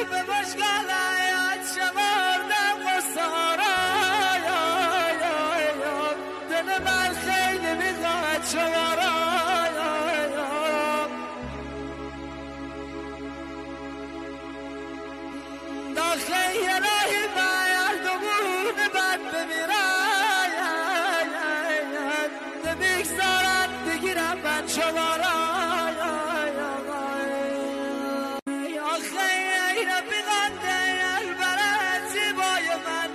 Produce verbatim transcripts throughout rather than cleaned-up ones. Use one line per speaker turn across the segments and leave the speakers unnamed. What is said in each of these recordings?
به مشکلات شمردم قصارای دل من خیلی میخواد شمارای داخل یه راهی باید دمون بد بمیراید نمیگذارد بگیرم من شمارای آخه این بیغنده البرد زیبای من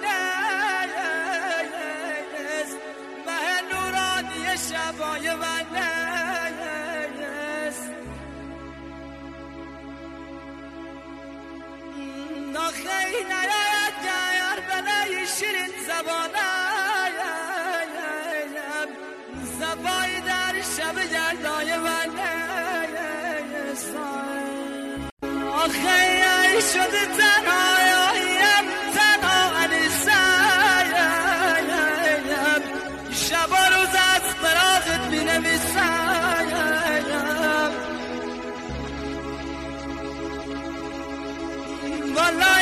نیست مه نورانی شبای من نیست آخه این نیاید که یار بلای شیرین زبانم زبایی در شب گردای من نیست آخه ای شده تنهاییم تنها انیسایم شب و روز از فراغت می نویسایم والا